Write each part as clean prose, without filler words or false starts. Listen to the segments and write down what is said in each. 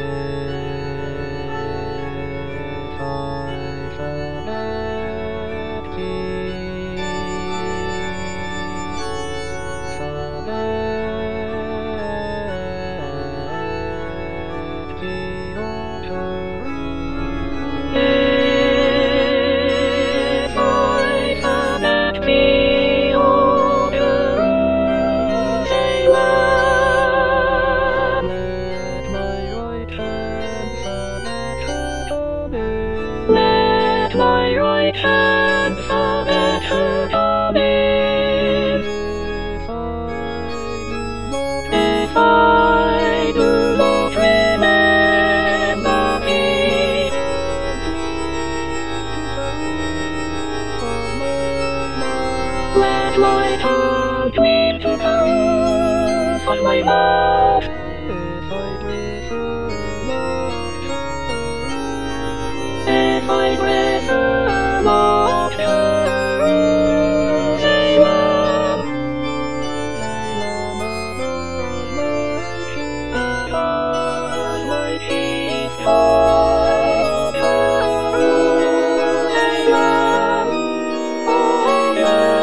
Let my right hand forget her coming. If I do not remember thee, let my tongue cleave to the roof of my mouth. If I prefer not Jerusalem, because my chief joy, Jerusalem, oh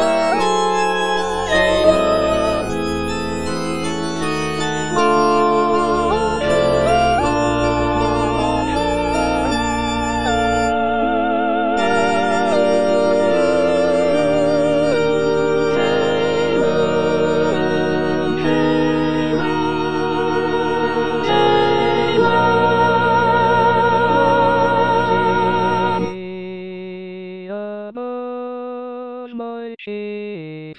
my chief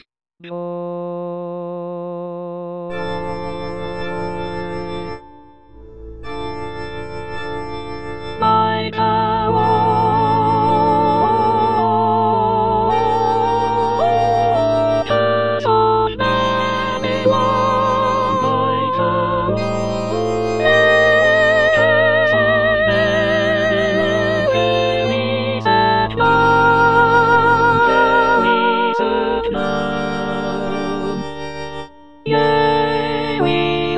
joy. My tower, waters of Babylon, my tower, waters of Babylon, there is at none, there is at none. Yea, we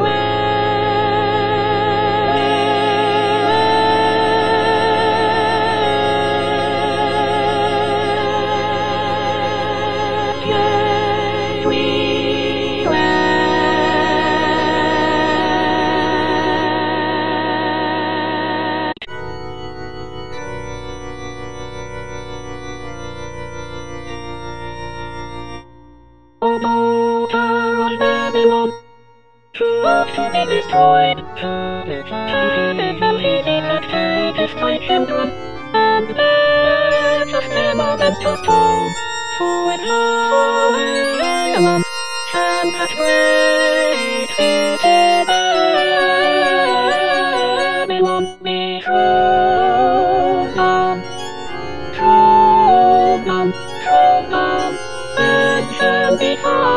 O daughter of Babylon, to be destroyed, to the easy that taketh thy children, and maketh them of to stone, for it lies violence, and that great city Babylon be trodden, trodden, trodden, and shall be found.